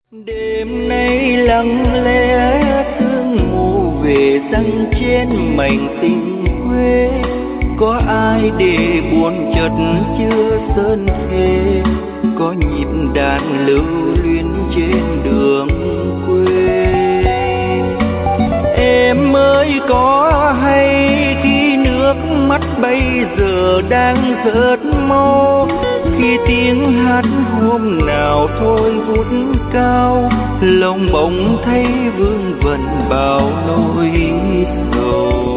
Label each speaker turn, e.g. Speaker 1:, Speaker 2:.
Speaker 1: Đêm nay lặng lẽ sương mù về răng trên mảnh tình quê, có ai để buồn chợt chưa sơn thề, có nhịp đàn lưu luyến trên đường quê. Em ơi có hay khi nước mắt bây giờ đang rớt mau, khi tiếng hát hôm nào thôi vút cao, lòng bỗng thấy vương vần bao nỗi sầu.